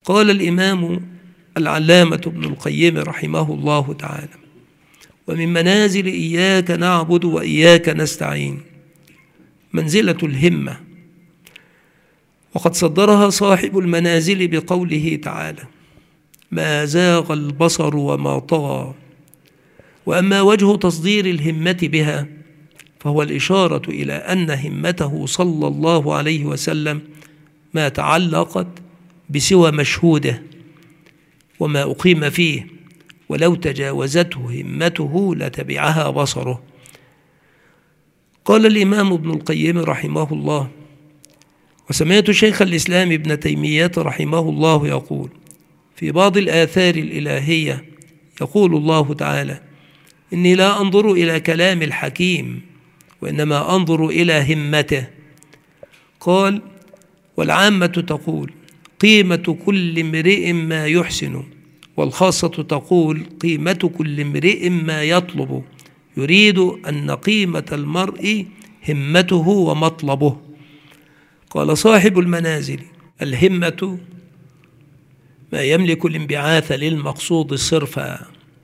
قال الإمام العلامة ابن القيم رحمه الله تعالى: ومن منازل إياك نعبد وإياك نستعين منزلة الهمة، وقد صدرها صاحب المنازل بقوله تعالى: ما زاغ البصر وما طغى. وأما وجه تصدير الهمة بها فهو الإشارة إلى أن همته صلى الله عليه وسلم ما تعلقت بسوى مشهوده وما أقيم فيه، ولو تجاوزته همته لتبعها بصره. قال الإمام ابن القيم رحمه الله: وسمعت شيخ الإسلام ابن تيمية رحمه الله يقول في بعض الآثار الإلهية، يقول الله تعالى: إني لا أنظر إلى كلام الحكيم وإنما أنظر إلى همته. قال: والعامة تقول قيمة كل امرئ ما يحسن، والخاصة تقول قيمة كل امرئ ما يطلب، يريد أن قيمة المرء همته ومطلبه. قال صاحب المنازل: الهمة ما يملك الانبعاث للمقصود صرفا،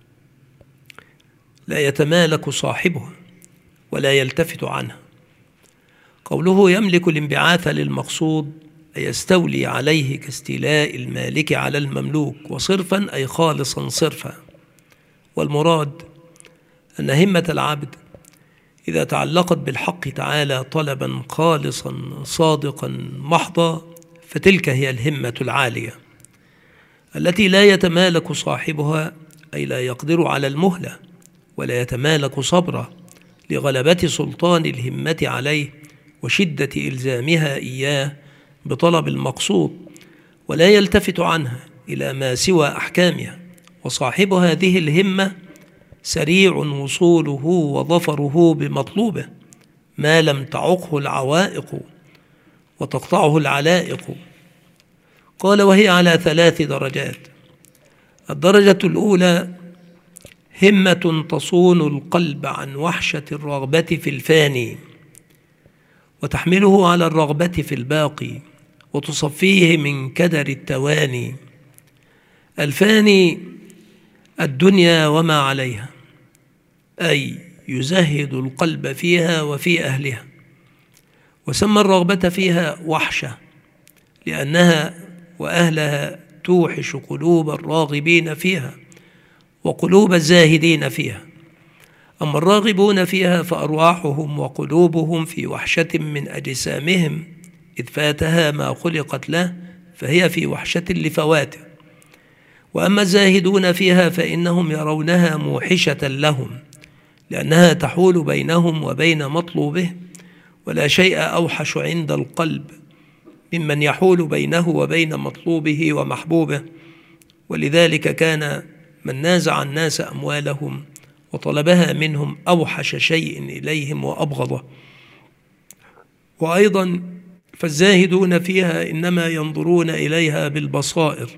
لا يتمالك صاحبها ولا يلتفت عنها. قوله يملك الانبعاث للمقصود أي يستولي عليه كاستيلاء المالك على المملوك، وصرفا أي خالصا صرفا. والمراد أن همة العبد إذا تعلقت بالحق تعالى طلبا خالصا صادقا محضا فتلك هي الهمة العالية التي لا يتمالك صاحبها، أي لا يقدر على المهلة ولا يتمالك صبره لغلبة سلطان الهمة عليه وشدة إلزامها إياه بطلب المقصود، ولا يلتفت عنها إلى ما سوى أحكامها. وصاحب هذه الهمة سريع وصوله وظفره بمطلوبه ما لم تعقه العوائق وتقطعه العلائق. قال: وهي على 3 درجات. الدرجة الأولى همة تصون القلب عن وحشة الرغبة في الفاني وتحمله على الرغبة في الباقي وتصفيه من كدر التواني. الفاني الدنيا وما عليها، أي يزهد القلب فيها وفي أهلها. وسمى الرغبة فيها وحشة لأنها وأهلها توحش قلوب الراغبين فيها وقلوب الزاهدين فيها. أما الراغبون فيها فأرواحهم وقلوبهم في وحشة من أجسامهم، إذ فاتها ما خلقت له فهي في وحشة لفواته. وأما الزاهدون فيها فإنهم يرونها موحشة لهم لأنها تحول بينهم وبين مطلوبه، ولا شيء أوحش عند القلب ممن يحول بينه وبين مطلوبه ومحبوبه. ولذلك كان من نازع الناس أموالهم وطلبها منهم أوحش شيء إليهم وأبغضه. وأيضا فالزاهدون فيها إنما ينظرون إليها بالبصائر،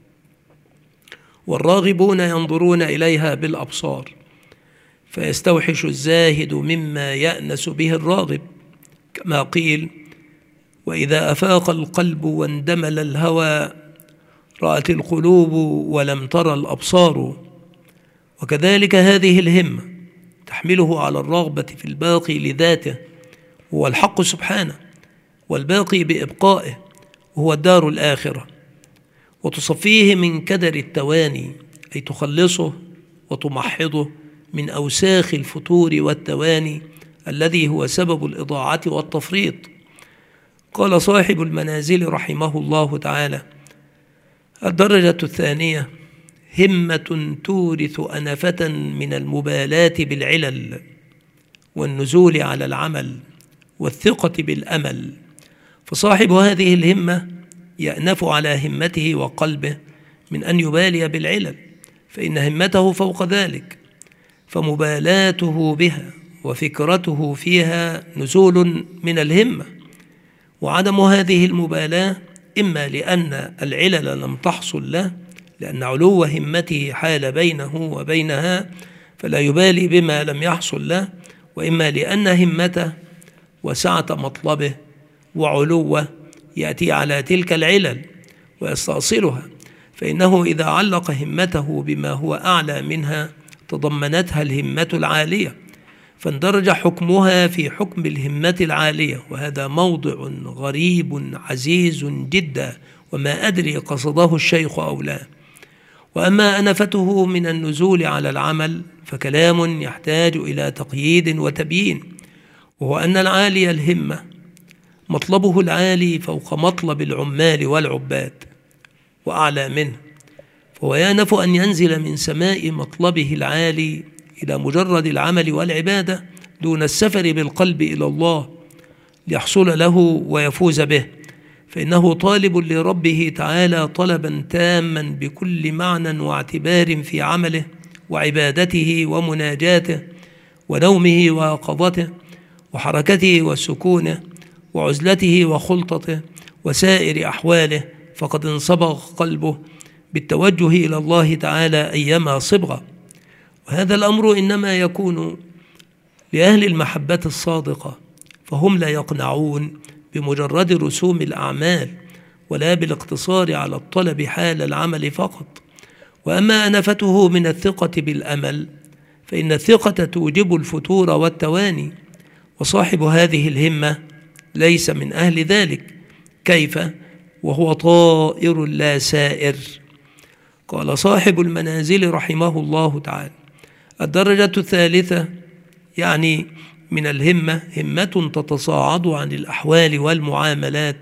والراغبون ينظرون إليها بالأبصار، فيستوحش الزاهد مما يأنس به الراغب، كما قيل: وإذا أفاق القلب واندمل الهوى رأت القلوب ولم تر الأبصار. وكذلك هذه الهمة تحمله على الرغبة في الباقي لذاته هو الحق سبحانه، والباقي بإبقائه وهو الدار الآخرة، وتصفيه من كدر التواني، أي تخلصه وتمحضه من أوساخ الفتور والتواني الذي هو سبب الإضاعة والتفريط. قال صاحب المنازل رحمه الله تعالى: الدرجة الثانية همة تورث أنفة من المبالاة بالعلل والنزول على العمل والثقة بالأمل. فصاحب هذه الهمة يأنف على همته وقلبه من أن يبالي بالعلل، فإن همته فوق ذلك، فمبالاته بها وفكرته فيها نزول من الهمة. وعدم هذه المبالاة إما لأن العلل لم تحصل له، لأن علو همته حال بينه وبينها فلا يبالي بما لم يحصل له، وإما لأن همته وسعة مطلبه وعلوه يأتي على تلك العلل ويستأصلها، فإنه إذا علق همته بما هو أعلى منها تضمنتها الهمة العالية، فاندرج حكمها في حكم الهمة العالية، وهذا موضع غريب عزيز جدا، وما أدري قصده الشيخ أو لا. وأما أنفته من النزول على العمل فكلام يحتاج إلى تقييد وتبيين، وهو أن العالي الهمة مطلبه العالي فوق مطلب العمال والعباد وأعلى منه، فهو يأنف أن ينزل من سماء مطلبه العالي إلى مجرد العمل والعبادة دون السفر بالقلب إلى الله ليحصل له ويفوز به، فإنه طالب لربه تعالى طلبا تاما بكل معنى واعتبار في عمله وعبادته ومناجاته ونومه ويقظته وحركته وسكونه وعزلته وخلطته وسائر أحواله، فقد انصبغ قلبه بالتوجه إلى الله تعالى أيما صبغة. وهذا الأمر إنما يكون لأهل المحبة الصادقة، فهم لا يقنعون بمجرد رسوم الأعمال ولا بالاقتصار على الطلب حال العمل فقط. وأما أنفته من الثقة بالأمل فإن الثقة توجب الفتور والتواني، وصاحب هذه الهمة ليس من أهل ذلك. كيف وهو طائر لا سائر؟ قال صاحب المنازل رحمه الله تعالى: الدرجة الثالثة يعني من الهمة همة تتصاعد عن الأحوال والمعاملات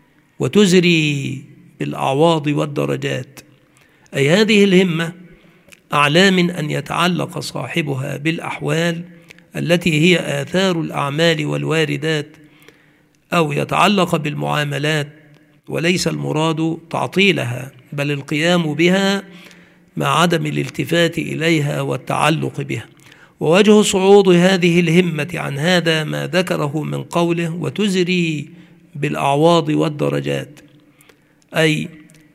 وتزري بالأعواض والدرجات، أي هذه الهمة أعلى من أن يتعلق صاحبها بالأحوال التي هي آثار الأعمال والواردات، أو يتعلق بالمعاملات، وليس المراد تعطيلها بل القيام بها مع عدم الالتفات إليها والتعلق بها. ووجه صعود هذه الهمة عن هذا ما ذكره من قوله: وتزري بالأعواض والدرجات، أي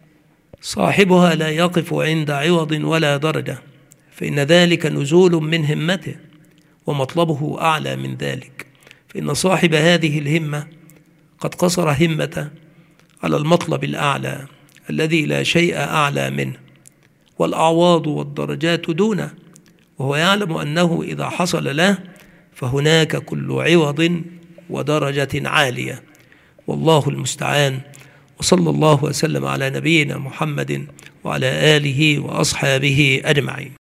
صاحبها لا يقف عند عوض ولا درجة، فإن ذلك نزول من همته ومطلبه أعلى من ذلك، فإن صاحب هذه الهمة قد قصر همته على المطلب الأعلى الذي لا شيء أعلى منه، والأعواض والدرجات دونه، وهو يعلم أنه إذا حصل له فهناك كل عوض ودرجة عالية، والله المستعان. وصلى الله وسلم على نبينا محمد وعلى آله وأصحابه أجمعين.